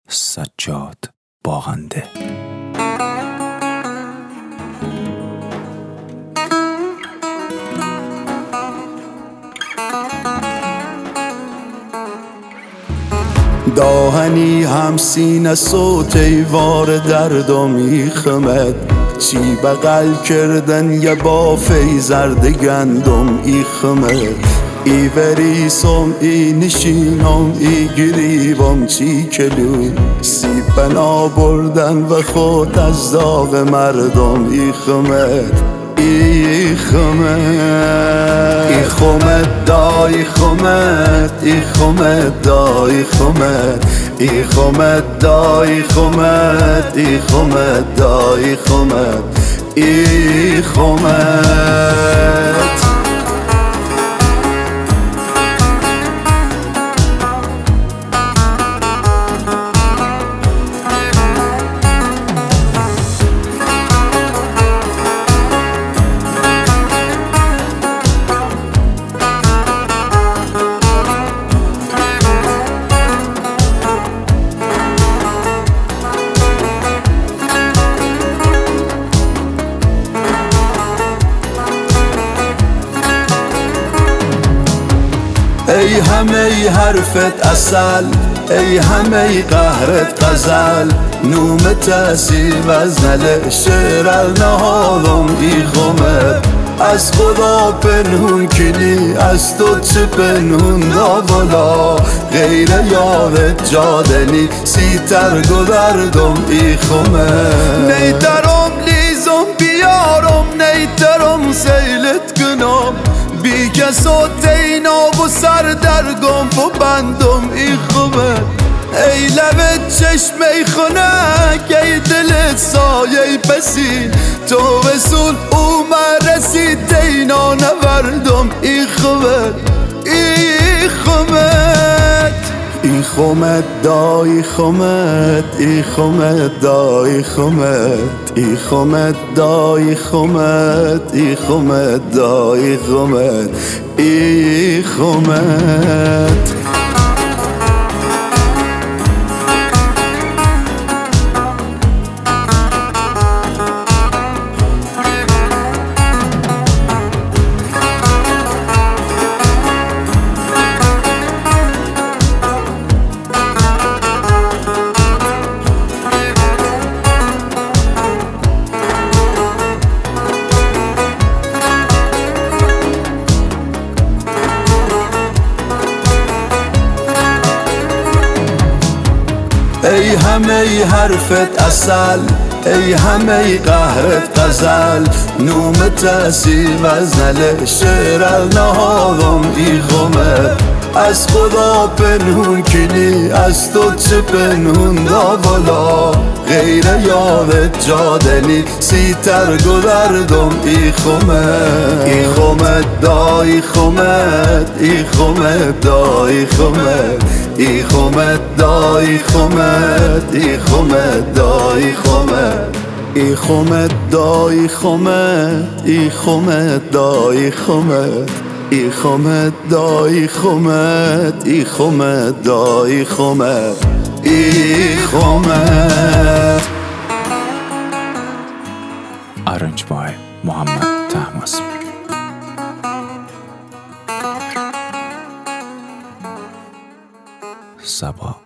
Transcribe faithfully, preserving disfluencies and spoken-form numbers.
سجاد باغنده. داهنی هم سینه صوت ایوار دردم میخمد، چی بغل کردن یه بافه زرد گندم ایخمد. ای وریسم ای نشینم ای گریبم چی کلو، سیب بنا بردن و خود از داغ مردم ایخمد ای خمد ای خمد دا ای خمد ای خمد دا ای خمد ای خمد دا ای خمد ای خمد دا ای خمد ای خمد. ای همه حرفت اصل، ای همه قهرت غزل، نوم تأثیر وزنل شعر نهادم ای خمد. از خدا پنهون کنی از تو چه پنهون داولا، غیر یادت جادنی سیتر گذردم ای خمد. نیترم لیزم بیارم نیترم سیلت کنم، بی کس و تینا و سر درگم و بندم ای خمد. ای لبت چشم ای خنک ای دلت سایه پسی، تو وصول او مرسی تینا نوردم ای خمد ای خمد ای خمد دا ای خمد ای خمد دا ای خمد ای خمد دا ای خمد ای خمد دا ای خمد ای خمد. ای همه حرفت اصل، ای همه قهرت غزل، نوم تأثیر وزنل شعر نهادم ای خمد. از خدا پنهون کنی از تو چه پنهون داولا، غیر یادت جادنی سیتر گذردم ای خمد ای خمد دا ای خمد ای خمد دا ای خمد ای خمد دا ای خمد ای خمد دا ای خمد ای خمد دا ای خمد ای خمد دا ای خمد ای خمد دا ای خمد ای خمد دا ای خمد ای خمد. Arranged by Muhammad Tahmas. Sabah